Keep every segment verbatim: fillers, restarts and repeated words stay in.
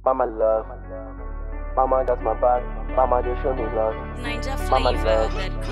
Mama love. Mama got my back. Mama they show me love. Mama love.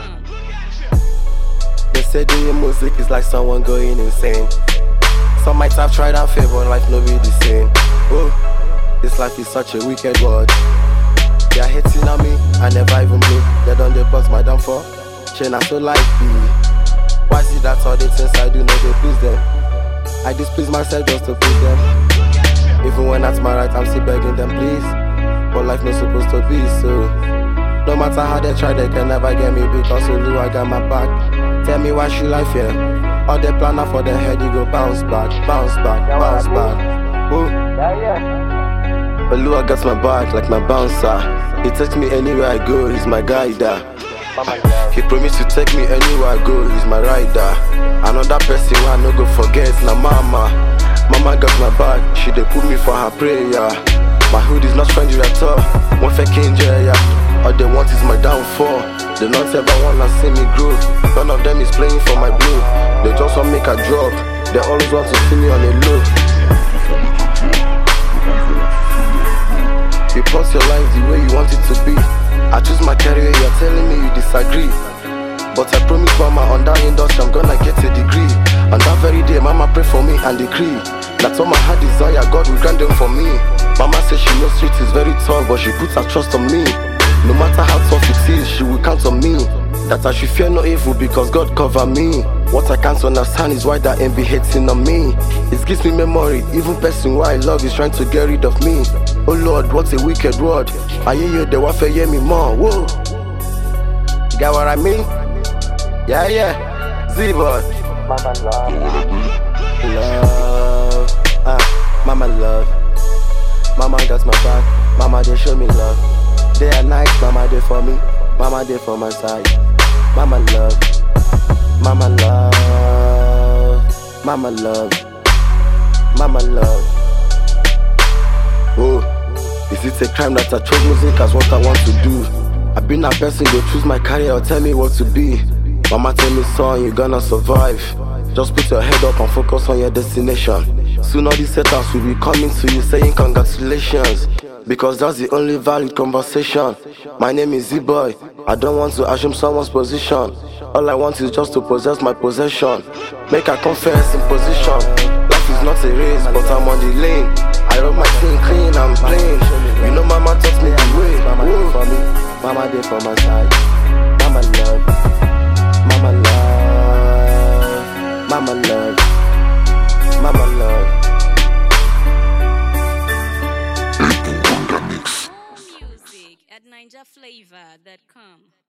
They say doing music is like someone going insane. Some might have tried and failed, but life no be the same. Oh, this life is such a wicked world. They are hating on me, I never even blew. They don't they plot my downfall. Chain I so like me. Why see that all the things I do, no they please them. I displease myself just to please them. Even when that's my right, I'm still begging them please. But life not supposed to be so. No matter how they try, they can never get me because Olu I got my back. Tell me why should I fear? All they plan out for the head, you go bounce back, bounce back, bounce back. Ooh. Olu I got my back like my bouncer. He takes me anywhere I go, he's my guider. He promised to take me anywhere I go, he's my rider. Another person who I no go forget, na mama. Mama got my back, she dey put me for her prayer. My hood is not stranger at all, one fake angel, yeah. All they want is my downfall. They don't ever wanna see me grow. None of them is playing for my blue. They just want make a drop. They always want to see me on a low. You plot your life the way you want it to be. I choose my career, you're telling me you disagree. But I promise mama, on that industry I'm gonna get a degree. On that very day, mama pray for me and decree. That's all my heart desire, God will grant them for me. Mama says she knows street is very tough, but she puts her trust on me. No matter how tough it is, she will count on me. That I should fear no evil because God cover me. What I can't understand is why that ain't be hating on me. It gives me memory, even person who I love is trying to get rid of me. Oh Lord, what a wicked word. I hear you, the warfare hear me more. Whoa. Get what I mean? Yeah, yeah. Z-boy. Mama love. Love. Ah, mama love. Mama got my back. Mama they show me love. Day and night, mama they for me. Mama they for my side. Mama love. Mama love. Mama love. Mama love. Oh, is it a crime that I chose music as what I want to do? I've been a person go choose my career or tell me what to be. Mama tell me son, you gonna survive. Just put your head up and focus on your destination. Soon all these haters will be coming to you saying congratulations, because that's the only valid conversation. My name is Z-boy. I don't want to assume someone's position. All I want is just to possess my possession. Make a confess in position. Life is not a race, but I'm on the lane. I run my thing clean, I'm plain. You know mama taught me the way. Mama did for me, mama did for my side. Mama love, mama love, mama love, mama love. More music at ninja flavor dot com.